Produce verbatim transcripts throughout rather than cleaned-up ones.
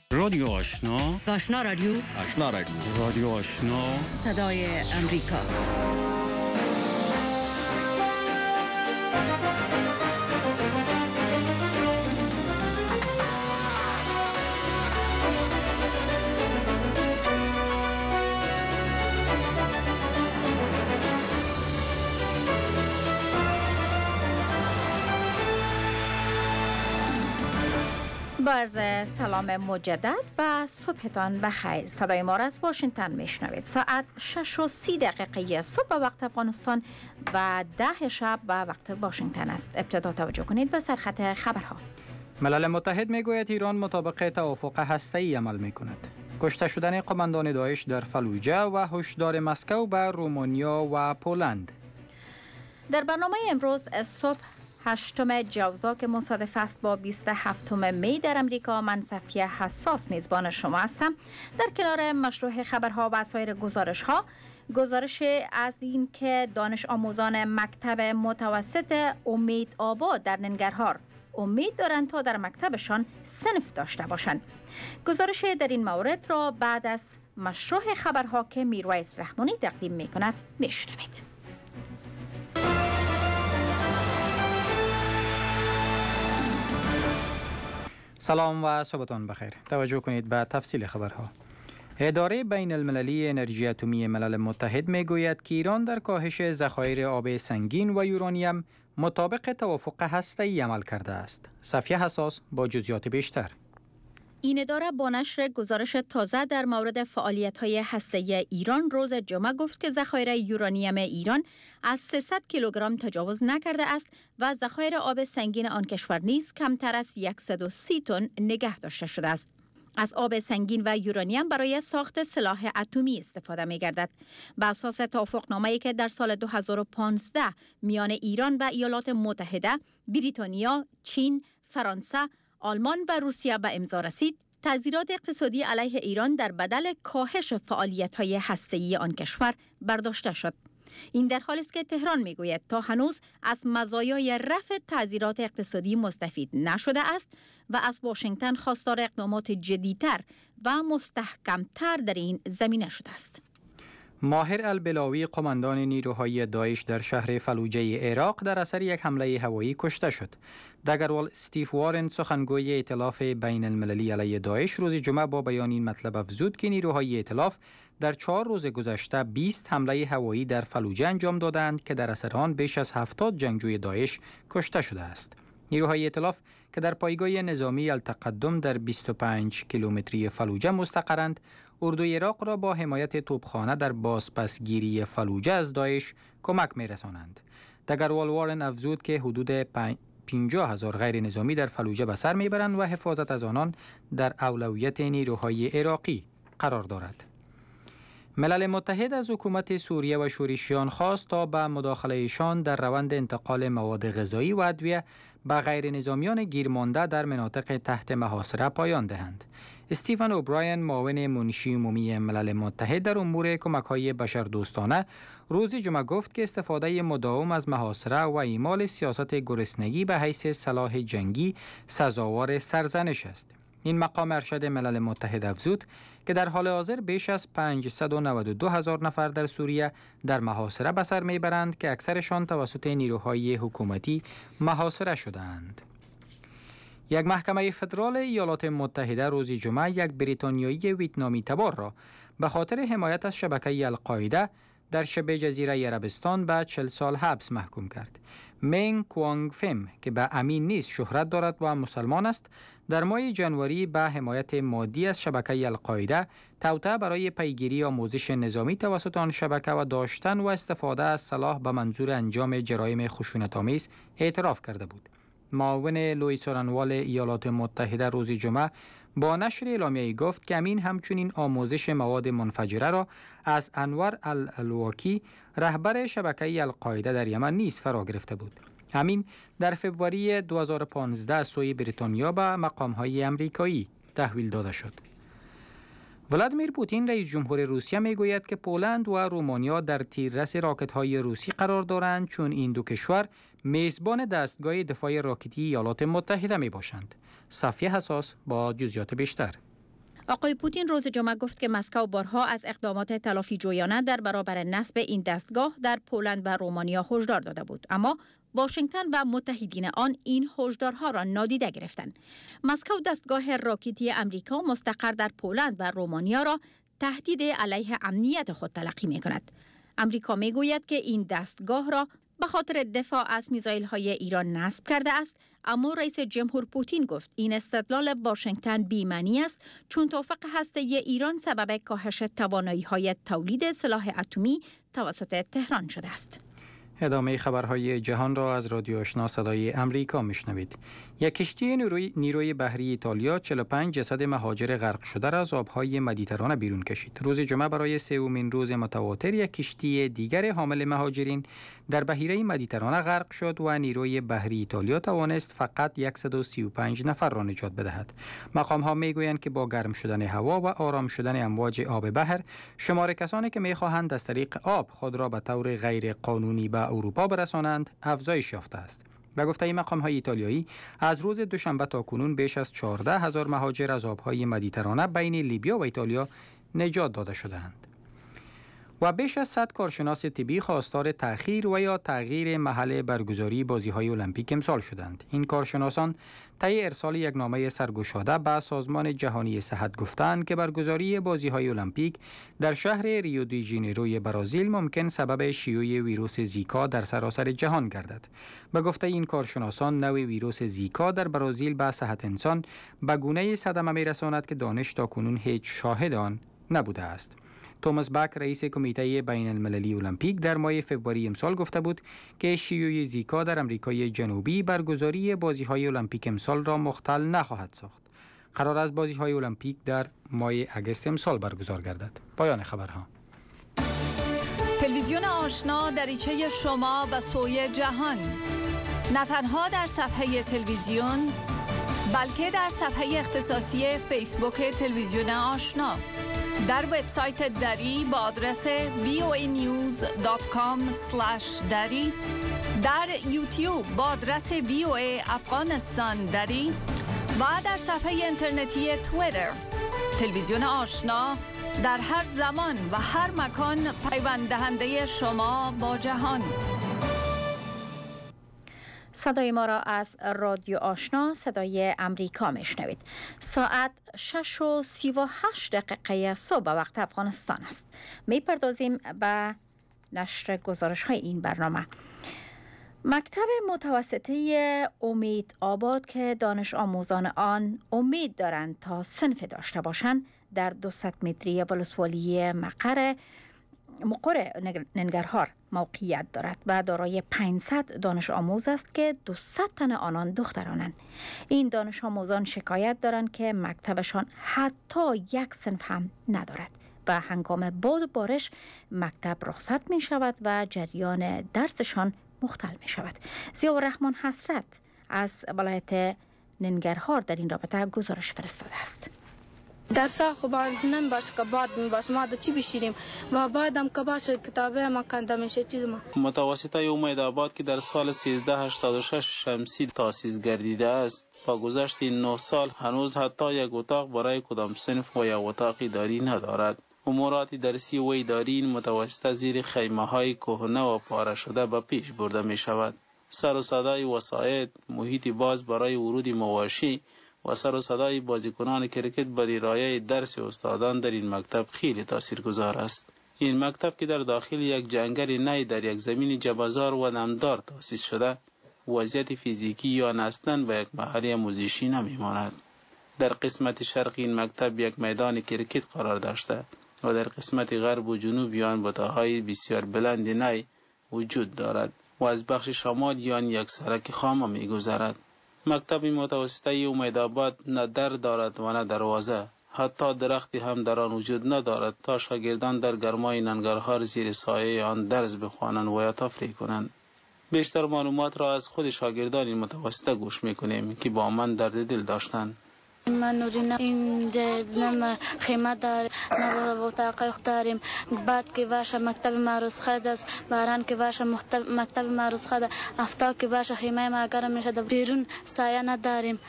رادیو آشنا، آشنا رادیو، آشنا رادیو، رادیو آشنا، صدای امریکا. عرض سلام مجدد و صبحتان بخیر. صدای ما را از واشنگتن میشنوید. ساعت شش و سی دقیقه صبح به وقت افغانستان و ده شب به وقت واشنگتن است. ابتدا توجه کنید به سرخط خبرها. ملل متحد میگوید ایران مطابق توافق هسته‌ای عمل میکند. کشته شدن قماندان داعش در فلوجه و هشدار مسکو به رومانیا و پولند. در برنامه امروز صبح هشتم جوزا که مصادف است با بیست و هفتم می در امریکا، من صفیه حساس میزبان شما هستم. در کنار مشروع خبرها و سایر گزارش ها، گزارش از این که دانش آموزان مکتب متوسط امید آباد در ننگرهار امید دارند تا در مکتبشان صنف داشته باشند. گزارش در این مورد را بعد از مشروع خبرها که میرویس رحمانی تقدیم می کند میشنوید. سلام و صبحتان بخیر. توجه کنید به تفصیل خبرها. اداره بین المللی انرژی اتمی ملل متحد می گوید که ایران در کاهش ذخایر آب سنگین و یورانیم مطابق توافق هسته‌ای عمل کرده است. صفیه حساس با جزئیات بیشتر. این اداره با نشر گزارش تازه در مورد فعالیت‌های هسته‌ای ایران روز جمعه گفت که ذخایر یورانیم ایران از سیصد کیلوگرم تجاوز نکرده است و ذخایر آب سنگین آن کشور نیز کمتر از صد و سی تن نگه داشته شده است. از آب سنگین و یورانیم برای ساخت سلاح اتمی استفاده می‌گردد. بر اساس توافقنامه‌ای که در سال دو هزار و پانزده میان ایران و ایالات متحده، بریتانیا، چین، فرانسه، آلمان و روسیه به امضا رسید، تعزیرات اقتصادی علیه ایران در بدل کاهش فعالیت‌های هسته‌ای آن کشور برداشته شد. این در حالی است که تهران میگوید تا هنوز از مزایای رفع تعزیرات اقتصادی مستفید نشده است و از واشنگتن خواستار اقدامات جدی‌تر و مستحکم‌تر در این زمینه شده است. ماهر البلاوی قماندان نیروهای داعش در شهر فلوجه عراق در اثر یک حمله هوایی کشته شد. دگروال استیو وارن سخنگوی ائتلاف بین المللی علیه داعش روز جمعه با بیان این مطلب افزود که نیروهای ائتلاف در چهار روز گذشته بیست حمله هوایی در فلوجه انجام دادند که در اثر آن بیش از هفتاد جنگجوی داعش کشته شده است. نیروهای ائتلاف که در پایگاه نظامی التقدم در بیست و پنج کیلومتری فلوجه مستقرند، اردوی عراق را با حمایت توپخانه در بازپسگیری فلوجه از داعش کمک می‌رسانند. دگروال وارن افزود که حدود پنجاه هزار غیر نظامی در فلوجه به سر میبرند و حفاظت از آنان در اولویت نیروهای عراقی قرار دارد. ملل متحد از حکومت سوریه و شورشیان خواست تا به مداخلهشان در روند انتقال مواد غذایی و ادویه به غیر نظامیان گیرمانده در مناطق تحت محاصره پایان دهند. استیفن اوبراین، معاون منشی عمومی ملل متحد در امور کمک‌های بشردوستانه، روز جمعه گفت که استفاده مداوم از محاصره و اعمال سیاست گرسنگی به حیث سلاح جنگی سزاوار سرزنش است. این مقام ارشد ملل متحد افزود که در حال حاضر بیش از پانصد و نود و دو هزار نفر در سوریه در محاصره به سر میبرند که اکثرشان توسط نیروهای حکومتی محاصره شده‌اند. یک محکمه فدرال ایالات متحده روز جمعه یک بریتانیایی ویتنامی تبار را به خاطر حمایت از شبکه القاعده در شبه جزیره عربستان به چهل سال حبس محکوم کرد. مینگ کوانگ فم که به امین نیز شهرت دارد و مسلمان است، در ماه ژانویه به حمایت مادی از شبکه القاعده، توطئه برای پیگیری آموزش نظامی توسط آن شبکه و داشتن و استفاده از سلاح به منظور انجام جرایم خشونت‌آمیز اعتراف کرده بود. معاون لوئیس رانوال ایالات متحده روز جمعه با نشر اعلامیه‌ای گفت که امین همچنین آموزش مواد منفجره را از انور الالواکی، رهبر شبکه القاعده در یمن نیز فرا گرفته بود. امین در فوریه دو هزار و پانزده از سوی بریتانیا به مقام‌های آمریکایی تحویل داده شد. ولادیمیر پوتین رئیس جمهور روسیه میگوید که پولند و رومانیا در تیررس راکت‌های روسی قرار دارند، چون این دو کشور میزبان دستگاه دفاع راکتی ایالات متحده می باشند. صفیه حساس با جزئیات بیشتر. آقای پوتین روز جمعه گفت که مسکو بارها از اقدامات تلافی جویانه در برابر نصب این دستگاه در پولند و رومانیا هشدار داده بود، اما واشنگتن و متحدین آن این هشدارها را نادیده گرفتند. مسکو دستگاه راکتی امریکا مستقر در پولند و رومانیا را تهدید علیه امنیت خود تلقی می کند. امریکا می گوید که این دستگاه را به خاطر دفاع از میزایل های ایران نصب کرده است، اما رئیس جمهور پوتین گفت این استدلال واشنگتن بی‌معنی است، چون توافق هسته ایران سبب کاهش توانایی های تولید سلاح اتمی توسط تهران شده است. ادامه خبرهای جهان را از رادیو آشنا صدای امریکا میشنوید. یک کشتی نیروی, نیروی بحری ایتالیا چهل و پنج جسد مهاجر غرق شده را از آبهای مدیترانه بیرون کشید. روز جمعه برای سومین روز متواتر یک کشتی دیگر حامل مهاجرین در بحیره مدیترانه غرق شد و نیروی بحری ایتالیا توانست فقط صد و سی و پنج نفر را نجات بدهد. مقام ها میگویند که با گرم شدن هوا و آرام شدن امواج آب بحر، شمار کسانی که میخواهند از طریق آب خود را به طور غیر قانونی به اروپا برسانند افزایش یافته است. به گفته مقام های ایتالیایی، از روز دوشنبه تا کنون بیش از چهارده هزار مهاجر از آبهای مدیترانه بین لیبیا و ایتالیا نجات داده شدند. و بیش از صد کارشناس طبی خواستار تأخیر و یا تغییر محل برگزاری بازی‌های المپیک امسال شدند. این کارشناسان طی ارسال یک نامه سرگشاده به سازمان جهانی صحت گفتند که برگزاری بازی‌های المپیک در شهر ریو دی ژانیروی برزیل ممکن سبب شیوع ویروس زیکا در سراسر جهان گردد. به گفته این کارشناسان، نوع ویروس زیکا در برزیل به صحت انسان به گونه‌ای صدمه می‌رساند که دانش تاکنون هیچ شاهد آن نبوده است. توماس باک رئیس کمیته بین المللی المپیک در ماه فوریه امسال گفته بود که شیوع زیکا در امریکای جنوبی برگزاری بازی‌های المپیک امسال را مختل نخواهد ساخت. قرار است بازی‌های المپیک در ماه اگست امسال برگزار گردد. پایان خبرها. تلویزیون آشنا دریچه شما به سوی جهان، نه تنها در صفحه تلویزیون بلکه در صفحه اختصاصی فیسبوک تلویزیون آشنا، در وبسایت دری با آدرس وی او ای نیوز دات کام اسلش دری، در یوتیوب با آدرس وی او ای افغانستان دری و در صفحه اینترنتی توییتر. تلویزیون آشنا در هر زمان و هر مکان پیوند دهنده شما با جهان. صدای ما را از رادیو آشنا صدای امریکا میشنوید. ساعت شش و سی و هشت دقیقه صبح وقت افغانستان است. میپردازیم به نشر گزارش های این برنامه. مکتب متوسطه امید آباد که دانش آموزان آن امید دارند تا صنف داشته باشند، در دویست متری ولسوالی مقر مقر ننگرهار موقعیت دارد و دارای پانصد دانش آموز است که دویست تن آنان دخترانند. این دانش آموزان شکایت دارند که مکتبشان حتی یک صنف هم ندارد و هنگام باد و بارش مکتب رخصت می شود و جریان درسشان مختل می شود. ضیاءالرحمن حسرت از ولایت ننگرهار در این رابطه گزارش فرستاده است. درس خوب نمی باشه که باد می باشه، ما چی بشیریم و بعدم که باشه کتابه ما کنده میشه چیز ما. متوسطه امید آباد که در سال سیزده هشتاد و شش شمسی تاسیس گردیده است، با گذشت این نه سال هنوز حتی یک اتاق برای کدام صنف و یک اتاق اداری ندارد. امورات درسی و اداری این متوسطه زیر خیمه های کهنه و پاره شده به پیش برده می شود. سر و صدای وسایط، محیط باز برای ورود مواشی و سر و صدای بازیکنان کرکت بر رایه درس استادان در این مکتب خیلی تاثیرگذار است. این مکتب که در داخل یک جنگل نی در یک زمین جبه‌زار و نمدار تأسیس شده، وضعیت فیزیکی یا اصلاً به یک محل آموزشی نمیماند. در قسمت شرق این مکتب یک میدان کرکت قرار داشته و در قسمت غرب و جنوب آن بتاهای بسیار بلند نی وجود دارد و از بخش شمال آن یک سرک خام می‌گذرد. مکتب متوسطه امید آباد نه در دارد و نه دروازه، حتی درختی هم در آن وجود ندارد تا شاگردان در گرمای ننگرهار زیر سایه آن درس بخوانند و یا تفریح کنند. بیشتر معلومات را از خود شاگردان این متوسطه گوش میکنیم که با من درد دل داشتند. من نوری اینجا نم خیمه داریم، نه اتاقی داریم. بعد که باشه مکتب معروض خد است، باران که باشه مکتب معروض خد، افتا که باشه خیمه ما گرم میشه. بیرون سایه نداریم.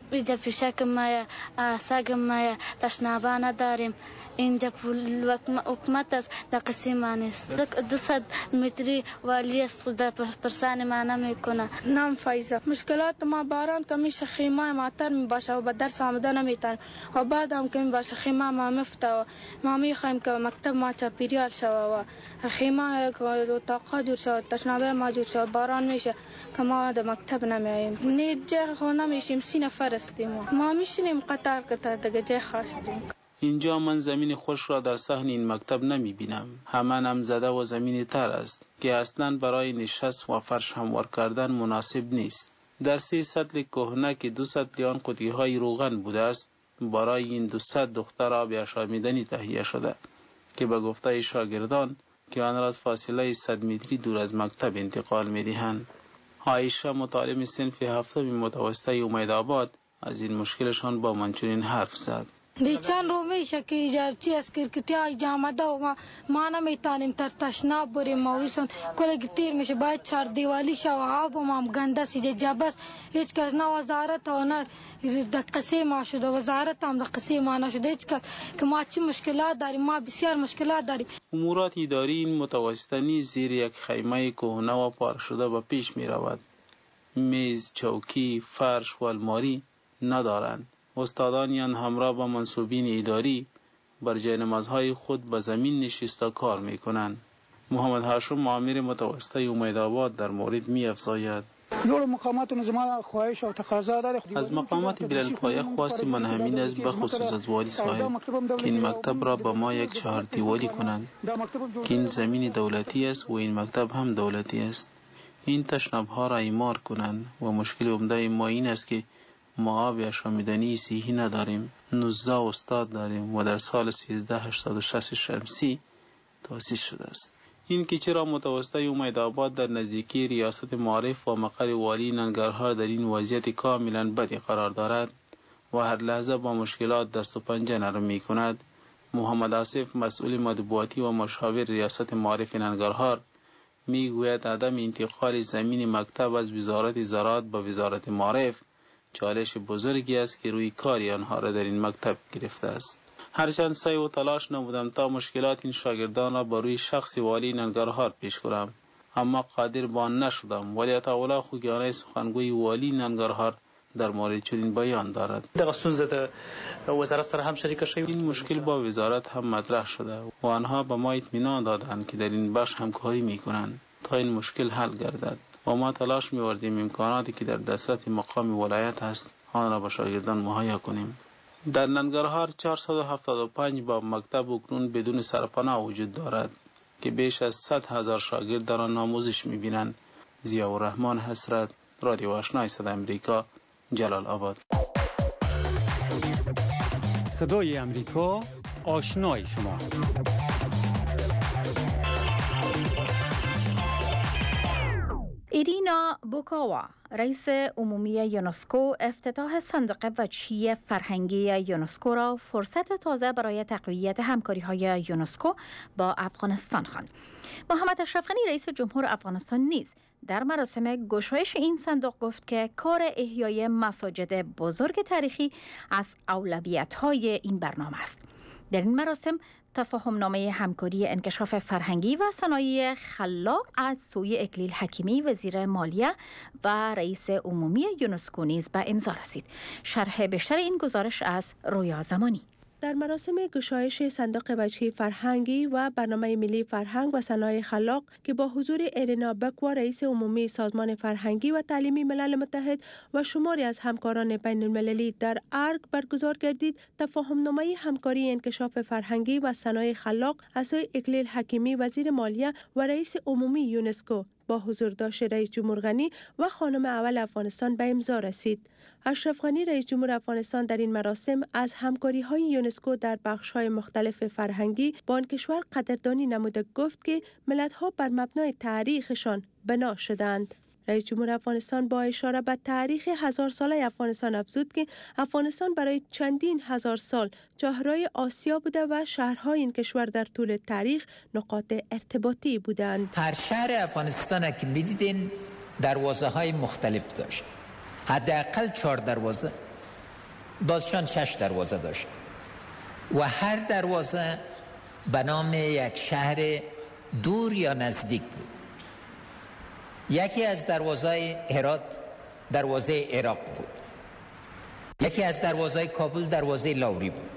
اینجا پیشک ما سگ ما تشنابه نداریم. اینجا پول حکومت است در قسم ما نیست. دویست متری والی است در پرسان ما نمیکنه. نام فایزه. مشکلات ما باران که میشه خیمه ماتر میباشه و به درس آمده نمیتن و بعد هم که میباشه خیمه ما مفته و ما میخوایم که مکتب ما چاپیریال شوه و خیمه اتاقا جور شود تشنابه ما جور شود باران میشه که ما در مکتب نمیاییم. نید جه خو نمیشیم سی نفر استیم ما میشینیم قطار قطار دیگه جه خواستیم. اینجا من زمین خوش را در صحن این مکتب نمی بینم. همه نم زده و زمین تر است که اصلا برای نشست و فرش هموار کردن مناسب نیست. در سه سطل کهنه که دو سطلیان قطعی های روغن بوده است برای این دویست دختر آب آشامیدنی تهیه شده که به گفته شاگردان که آن را از فاصله صد متری دور از مکتب انتقال می دهند. عایشه متعلم صنف هفتم متوسطه امیدآباد از این مشکلشان با من چنین حرف زد. دی چند رو میشه که ایجاب چی از کرکتی های جامده و ما, ما نمیتانیم تر تشناب بریم مویسون کلگی تیر میشه باید چار دیوالی شو و آب و ما گنده سیجه جبست هیچ کس نه وزارت و نه در قصه ما شده وزارت هم در قصه ما نشده هیچ کس که ما چی مشکلات داریم ما بسیار مشکلات داریم. امورات اداری این متوسطه نیز زیر یک خیمه کهنه و پارک شده به پیش می رود. میز، چوکی، فرش و الماری ندارند. استادانیان همراه با منصوبین اداری بر جای نمازهای خود به زمین نشسته کار می کنند. محمد هاشم مامور متوسطه امیدآباد در مورد می افزاید. از مقامات بلندپایه خواست من همین است به خصوص از والی صاحب که این مکتب را به ما یک چهار دیوالی کنند که این زمین دولتی است و این مکتب هم دولتی است. این تشنابها را اعمار کنند و مشکل عمده ما این است که ما آب آشامیدنی صحیح نداریم. نوزده استاد داریم و در سال سیزده هزار و هشتصد و شصت شمسی تأسیس شده است. این که چرا متوسطه امیدآباد در نزدیکی ریاست معارف و مقر والی ننگرهار در این وضعیت کاملا بدی قرار دارد و هر لحظه با مشکلات دست و پنجه نرم می کند، محمد آصف مسئول مطبوعاتی و مشاور ریاست معارف ننگرهار می گوید عدم انتقال زمین مکتب از وزارت زراعت به وزارت معارف چالش بزرگی است که روی کاری آنها را در این مکتب گرفته است. هرچند سعی و تلاش نمودم تا مشکلات این شاگردان را با روی شخص والی ننگرهار پیش کنم، اما قادر به آن نشدم. ولی تعالی خوگیانه سخنگوی والی ننگرهار در مورد چنین بیان دارد. وزارت سره هم شریک شویم. این مشکل با وزارت هم مطرح شده و آنها به ما اطمینان دادند که در این بخش همکاری میکنند تا این مشکل حل گردد و ما تلاش می‌وردیم امکاناتی که در دسترس مقام ولایت است آن را به شاگردان مهیا کنیم. در ننگرهار چهارصد و هفتاد و پنج باب مکتب اکنون بدون سرپناه وجود دارد که بیش از صد هزار شاگرد در آن آموزش می‌بینند. ضیاءالرحمن حسرت، رادیو آشنای صدای امریکا، جلال آباد. صدای امریکا، آشنای شما. ایرینا بوکاوا، رئیس عمومی یونسکو، افتتاح صندوق وجهی فرهنگی یونسکو را فرصت تازه برای تقویت همکاری‌های یونسکو با افغانستان خواند. محمد اشرف غنی رئیس جمهور افغانستان نیز در مراسم گشایش این صندوق گفت که کار احیای مساجد بزرگ تاریخی از اولویت‌های این برنامه است. در این مراسم تفاهمنامه همکاری انکشاف فرهنگی و صنایع خلاق از سوی اکلیل حکیمی وزیر مالیه و رئیس عمومی یونسکو نیز به امضا رسید. شرح بیشتر این گزارش از رویا زمانی. در مراسم گشایش صندوق وجهی فرهنگی و برنامه ملی فرهنگ و صنایع خلاق که با حضور ایرینا بوکاوا رئیس عمومی سازمان فرهنگی و تعلیمی ملل متحد و شماری از همکاران بین المللی در ارگ برگزار گردید، تفاهمنامه همکاری انکشاف فرهنگی و صنایع خلاق از سوی اکلیل حکیمی وزیر مالیه و رئیس عمومی یونسکو با حضور داشت رئیس جمهور غنی و خانم اول افغانستان به امضا رسید. اشرف غنی رئیس جمهور افغانستان در این مراسم از همکاری‌های یونسکو در بخش‌های مختلف فرهنگی با آن کشور قدردانی نموده گفت که ملت‌ها بر مبنای تاریخشان بنا شدند. رئیس جمهور افغانستان با اشاره به تاریخ هزار ساله افغانستان افزود که افغانستان برای چندین هزار سال چهارراه آسیا بوده و شهرهای این کشور در طول تاریخ نقاط ارتباطی بودند. هر شهر افغانستان که می‌دیدین دروازه‌های مختلف داشت. حداقل چهار دروازه بازشان شش دروازه داشت و هر دروازه به نام یک شهر دور یا نزدیک بود. یکی از دروازه هرات دروازه عراق بود، یکی از دروازه کابل دروازه لاوری بود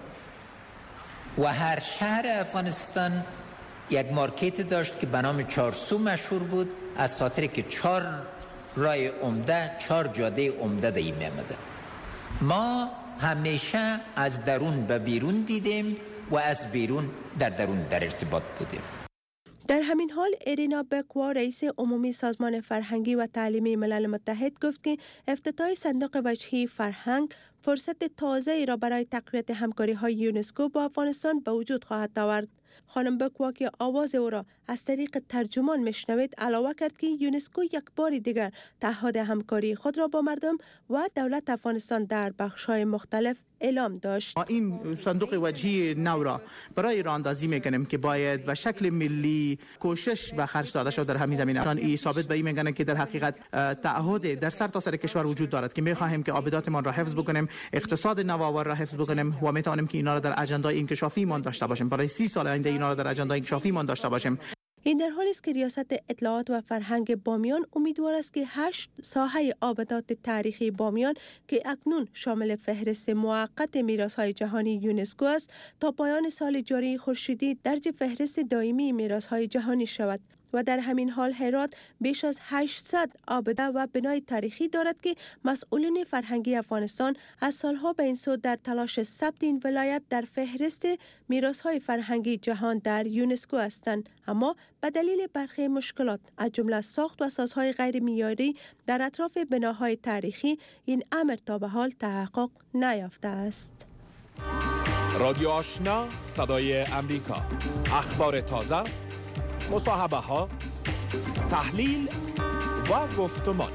و هر شهر افغانستان یک مارکت داشت که به نام چارسو مشهور بود، از خاطر که چهار راه عمده، چهار جاده عمده در این میامده. ما همیشه از درون به بیرون دیدیم و از بیرون در درون در ارتباط بودیم. در همین حال ارینا بکوا رئیس عمومی سازمان فرهنگی و تعلیمی ملل متحد گفت که افتتاح صندوق وجهی فرهنگ فرصت تازه‌ای را برای تقویت همکاری‌های یونسکو با افغانستان به وجود خواهد آورد. خانم بکوا که آواز او را از طریق ترجمان میشنوید علاوه کرد که یونسکو یک بار دیگر تعهد همکاری خود را با مردم و دولت افغانستان در بخش‌های مختلف اعلام داشت. این صندوق وجهی نو را برای راه اندازی میکنیم که باید به شکل ملی کوشش به خرج داده شود در همین زمینه. این ثابت به این میگن که در حقیقت تعهد در سر تا سر کشور وجود دارد که میخواهیم که آباداتمان را حفظ بکنیم، اقتصاد نوآور را حفظ بکنیم و میتونیم که اینا را در اجندای انکشافی مان داشته باشیم. برای سی سال آینده اینا را در اجندای انکشافی مان داشته باشیم. این در حالی است که ریاست اطلاعات و فرهنگ بامیان امیدوار است که هشت ساحه آبادات تاریخی بامیان که اکنون شامل فهرست موقت میراث‌های جهانی یونسکو است تا پایان سال جاری خورشیدی درج فهرست دائمی میراث‌های جهانی شود. و در همین حال هرات بیش از هشتصد آبده و بنای تاریخی دارد که مسئولین فرهنگی افغانستان از سالها به این سو در تلاش ثبت این ولایت در فهرست میراث‌های فرهنگی جهان در یونسکو هستند، اما به دلیل برخی مشکلات از جمله ساخت و سازهای غیر معیاری در اطراف بناهای تاریخی این امر تا به حال تحقق نیافته است. رادیو آشنا، صدای امریکا، اخبار تازه، مصاحبه ها، تحلیل و گفتمان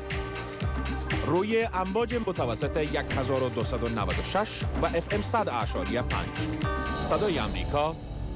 روی امواج متوسط هزار و دویست و نود و شش و اف ام صد اعشاری پنج. صدای امریکا،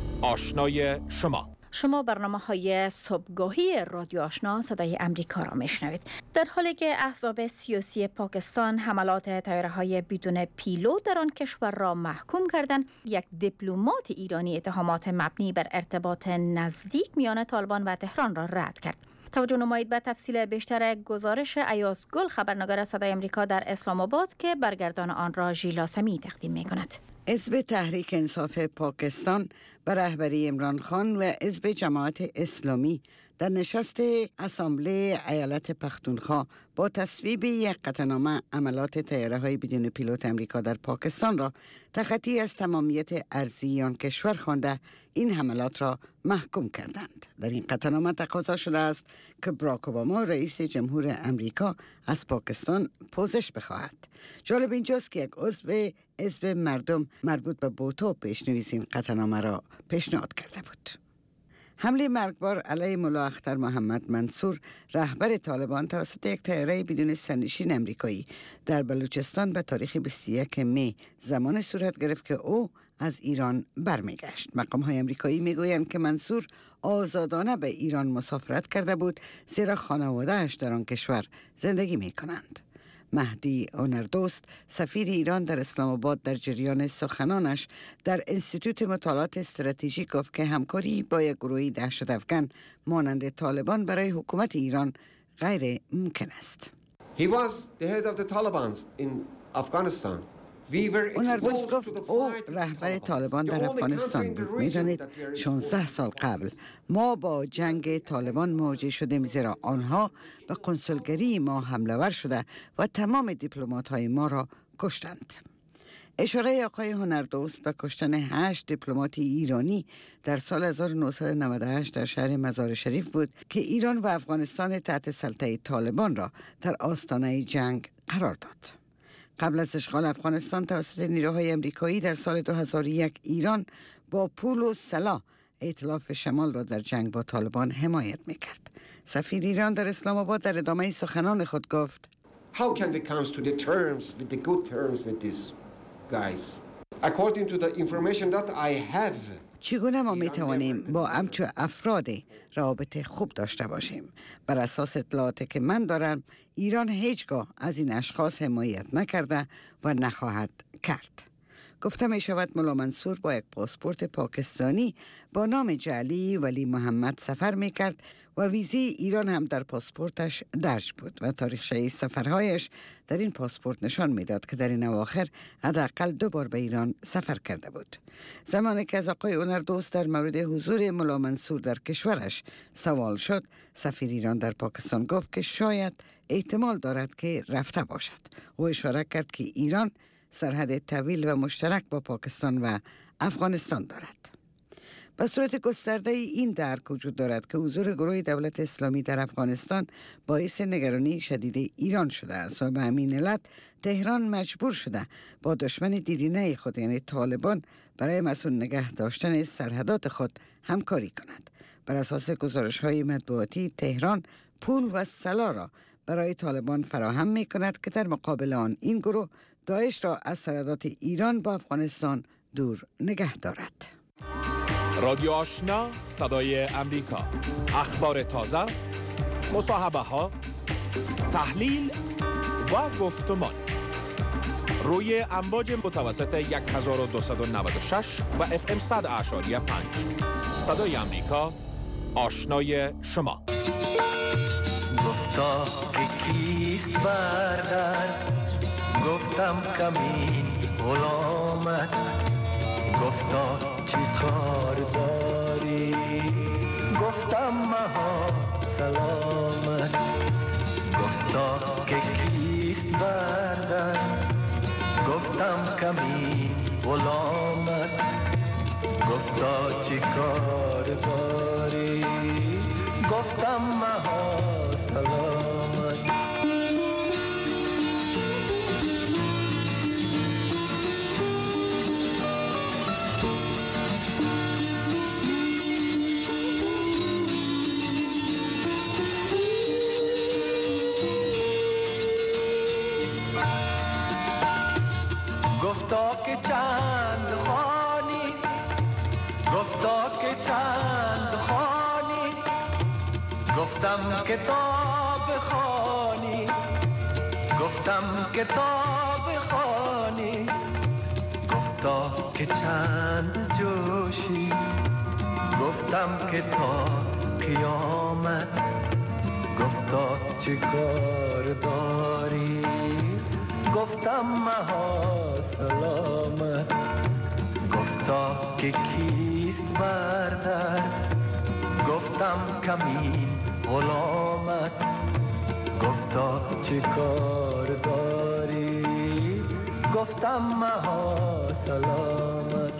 آشنای شما. شما برنامه های صبحگاهی رادیو آشنا صدای امریکا را میشنوید. در حالی که احزاب سیاسی پاکستان حملات طیاره‌های بدون پیلوت در آن کشور را محکوم کردند، یک دیپلمات ایرانی اتهامات مبنی بر ارتباط نزدیک میان طالبان و تهران را رد کرد. توجه نمایید به تفصیل بیشتر گزارش ایاز گل، خبرنگار صدای امریکا در اسلام آباد که برگردان آن را ژیلا سمی تقدیم می‌کند. حزب تحریک انصاف پاکستان به رهبری عمران خان و حزب جماعت اسلامی در نشست اسامبله ایالت پختونخوا با تصویب یک قطعنامه عملات طیاره‌های بدون پیلوت امریکا در پاکستان را تخطی از تمامیت ارضی آن کشور خوانده این حملات را محکوم کردند. در این قطعنامه تقاضا شده است که براک اوباما رئیس جمهور امریکا از پاکستان پوزش بخواهد. جالب اینجاست که یک عضو حزب مردم مربوط به بوتو پیشنویس این قطعنامه را پیشنهاد کرده بود. حمله مرگبار علیه ملا اختر محمد منصور رهبر طالبان توسط یک طیاره بدون سرنشین امریکایی در بلوچستان به تاریخ بیست و یکم می زمان صورت گرفت که او از ایران برمیگشت. مقام‌های امریکایی میگویند که منصور آزادانه به ایران مسافرت کرده بود، زیرا خانواده‌اش در آن کشور زندگی می‌کنند. مهدی هنردوست سفیر ایران در اسلام آباد در جریان سخنانش در انستیتوت مطالعات استراتژیک گفت که همکاری با یک گروهی دهشت افکن مانند طالبان برای حکومت ایران غیر ممکن است. He was the head of the Taliban in Afghanistan. هنردوست گفت او رهبر طالبان در افغانستان بود. می‌دانید شانزده سال قبل ما با جنگ طالبان مواجه شدیم، زیرا آنها به کنسولگری ما حمله ور شده و تمام دیپلمات‌های ما را کشتند. اشاره آقای هنردوست به کشتن هشت دیپلمات ایرانی در سال هزار و نهصد و نود و هشت در شهر مزار شریف بود که ایران و افغانستان تحت سلطه طالبان را در آستانه جنگ قرار داد. قبل از اشغال افغانستان توسط نیروهای امریکایی در سال دو هزار و یک ایران با پول و سلاح ائتلاف شمال را در جنگ با طالبان حمایت می‌کرد. سفیر ایران در اسلام آباد در ادامه سخنان خود گفت: How can we come to the terms with the good terms with these guys? according to the information that I have. چگونه ما می توانیم با همچو افراد رابطه خوب داشته باشیم؟ بر اساس اطلاعاتی که من دارم ایران هیچگاه از این اشخاص حمایت نکرده و نخواهد کرد. گفته می شود ملا منصور با یک پاسپورت پاکستانی با نام جعلی ولی محمد سفر می کرد و ویزی ایران هم در پاسپورتش درج بود و تاریخچه سفرهایش در این پاسپورت نشان میداد که در این اواخر حداقل دو بار به ایران سفر کرده بود. زمانی که از آقای هنردوست در مورد حضور ملا منصور در کشورش سوال شد، سفیر ایران در پاکستان گفت که شاید احتمال دارد که رفته باشد. او اشاره کرد که ایران سرحد طویل و مشترک با پاکستان و افغانستان دارد. به صورت گسترده این درک وجود دارد که حضور گروه دولت اسلامی در افغانستان باعث نگرانی شدید ایران شده است و به همین علت تهران مجبور شده با دشمن دیرینه خود یعنی طالبان برای مسئول نگه داشتن سرحدات خود همکاری کند. بر اساس گزارش‌های مطبوعاتی تهران پول و سلاح را برای طالبان فراهم می کند که در مقابل آن این گروه داعش را از سرحدات ایران با افغانستان دور نگه دارد. رادیو آشنا صدای امریکا، اخبار تازه، مصاحبه ها، تحلیل و گفتمان روی امواج متوسط هزار و دویست و نود و شش و اف ام صد اعشاری پنج. صدای امریکا، آشنای شما. گفتا که کیست بردر، گفتم کمین غلامت، گفتا چی کار داری، گفتم مها سلامت، گفتا که کیست بردر، گفتم کمین غلامت، گفتا چی کار داری، گفتم مها سلامت. گفتا که چند خانی، گفتا که چند خانی، گفتم کتاب خانی، گفتم کتاب خانی، گفتا که چند جوشی، گفتم که تا قیامت، گفتا چه کار داری، گفتم مها سلامت، گفتا که کیست بردر، گفتم کمین غلامت، گفتا چه کار داری، گفتم مها سلامت.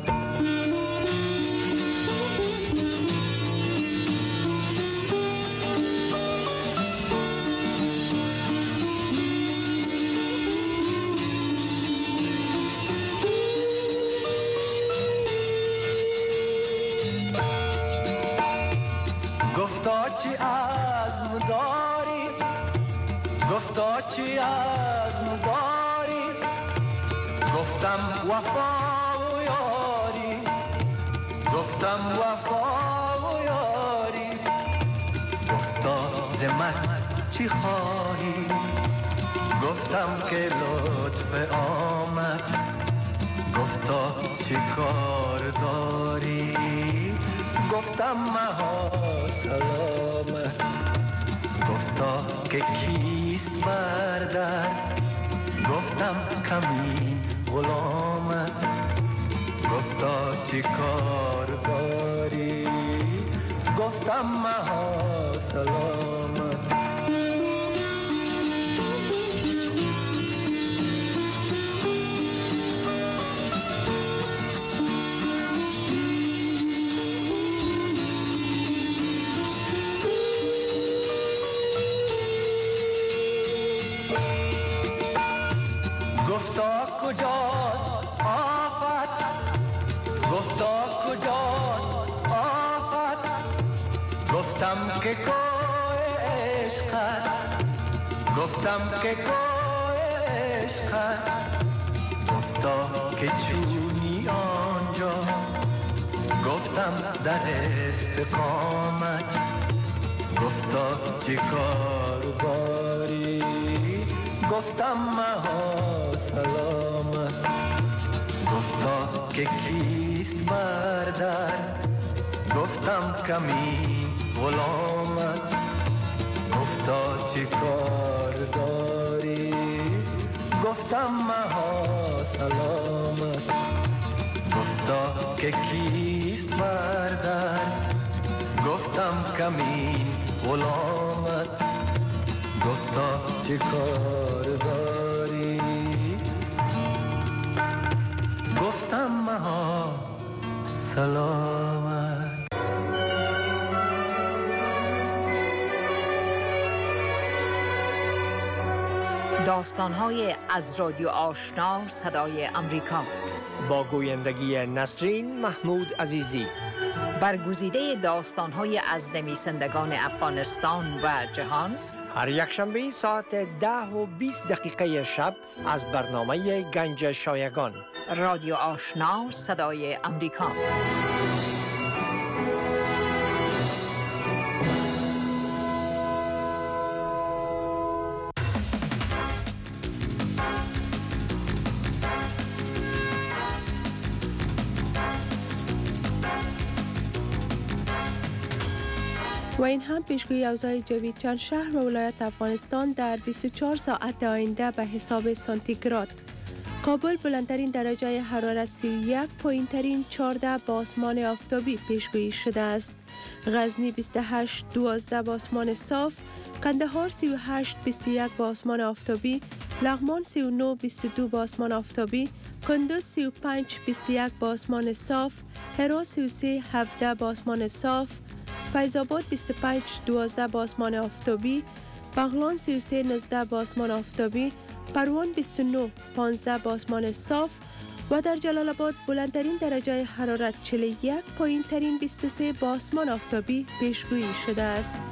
گفتا چی عزم داری، گفتا چی عزم داری، گفتم وفا و یاری، گفتم وفا و یاری، گفتا ز من چی خواهی، گفتم که لطف آمد، گفتا چی کار داری، گفتم مها سلامت، گفتا که کیست بردر، گفتم کمین غلامت، گفتا چی کار داری، گفتم مها سلامت. گفتا کجاست آفت، گفتا کجاست آفت، گفتم که کوه عشقت، گفتم که کوه عشقت، گفتا که چونی کجا گفتم در استقامت گفتا چی کار داری گفتم مها سلامت گفتا که کیست بردر گفتم کمی غلامت گفتا چی کار داری گفتم مها سلامت گفتا که کیست بردر گفتم کمی غلامت گفتا چی کار داری گفتم مها سلامت. داستان‌های از رادیو آشنا صدای امریکا با گویندگی نسرین محمود عزیزی. برگزیده داستان‌های از نویسندگان افغانستان و جهان هر یک شنبه ساعت ده و بیست دقیقه شب از برنامه گنج شایگان. رادیو آشنا صدای امریکا. و این هم پیشگویی اوضاع جوی چند شهر و ولایت افغانستان در بیست و چهار ساعت آینده به حساب سانتیگراد. کابل بلندترین درجه حرارت سی و یک، پایینترین چهارده با آسمان آفتابی پیشگویی شده است. غزنی بیست و هشت دوازده با آسمان صاف، کندهار سی و هشت بیست و یک با آسمان آفتابی، لغمان سی و نه بیست و دو با آسمان آفتابی، کندوز سی و پنج بیست و یک با آسمان صاف، هرات سی و سه هفده با آسمان صاف، فیض آباد بیست و پنج دوازده با آسمان آفتابی، بغلان سی و سه نوزده با آسمان آفتابی، پروان بیست و نه پانزده با آسمان صاف و در جلال آباد بلندترین درجه حرارت چهل و یک، پایینترین بیست و سه با آسمان آفتابی پیشگویی شده است.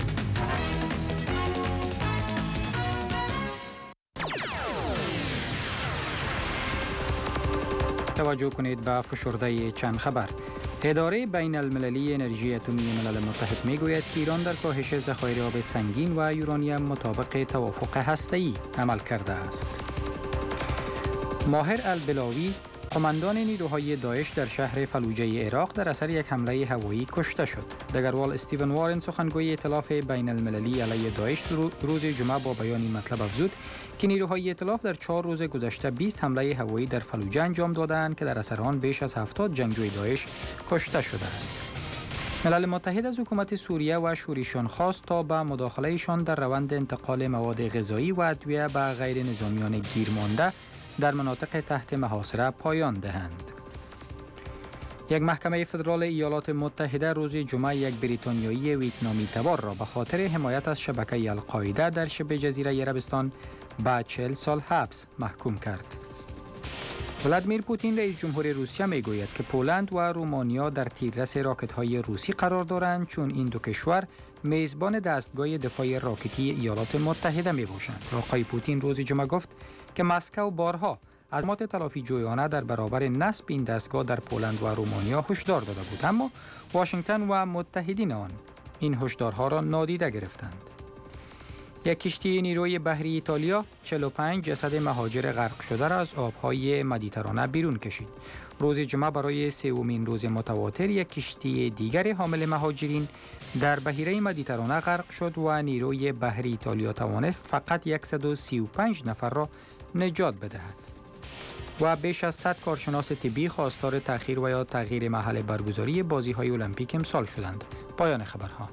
توجه کنید به فشرده چند خبر. اداره بین المللی انرژی اتمی ملل متحد می گوید که ایران در کاهش ذخایر آب سنگین و یورانیم مطابق توافق هسته‌ای عمل کرده است. ماهر البلاوی، قماندان نیروهای داعش در شهر فلوجه عراق، در اثر یک حمله هوایی کشته شد. دگروال استیون وارن، سخنگوی ائتلاف بین المللی علیه داعش، روز جمعه با بیانی مطلب افزود که نیروهای ائتلاف در چهار روز گذشته بیست حمله هوایی در فلوجه انجام دادند که در اثر آن بیش از هفتاد جنگجوی داعش کشته شده است. ملل متحد از حکومت سوریه و شوریشان خواست تا به مداخلهشان در روند انتقال مواد غذایی و ادویه به غیر نظامیان گیر مانده در مناطق تحت محاصره پایان دهند. یک محکمه فدرال ایالات متحده روز جمعه یک بریتانیایی ویتنامی تبار را به خاطر حمایت از شبکه القاعده در شبه جزیره عربستان به چهل سال حبس محکوم کرد. ولادیمیر پوتین رئیس جمهور روسیه می گوید که پولند و رومانیا در تیررس راکت‌های روسی قرار دارند، چون این دو کشور میزبان دستگاه دفاع راکتی ایالات متحده می باشند. آقای پوتین روز جمعه گفت که مسکو بارها از مات تلافی جویانه در برابر نصب این دستگاه در پولند و رومانیا هشدار داده بود، اما واشنگتن و متحدین آن این هشدارها را نادیده گرفتند. یک کشتی نیروی بحری ایتالیا چهل و پنج جسد مهاجر غرق شده را از آبهای مدیترانه بیرون کشید. روز جمعه برای سومین روز متواتر یک کشتی دیگر حامل مهاجرین در بحیره مدیترانه غرق شد و نیروی بحری ایتالیا توانست فقط صد و سی و پنج نفر را نجات بدهد. و بیش از صد کارشناس طبی خواستار تأخیر و یا تغییر محل برگزاری بازی‌های المپیک امسال شدند. پایان خبرها.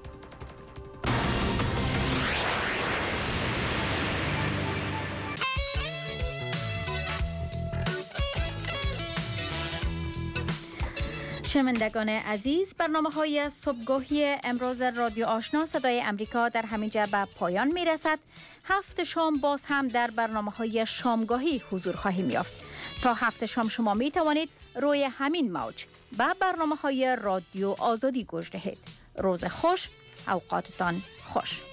شنوندگان عزیز، برنامه های صبحگاهی امروز رادیو آشنا صدای امریکا در همینجا به پایان می رسد. هفت شام باز هم در برنامه های شامگاهی حضور خواهیم یافت. تا هفت شام شما می توانید روی همین موج به برنامه های رادیو آزادی گوش دهید. روز خوش، اوقاتتان خوش.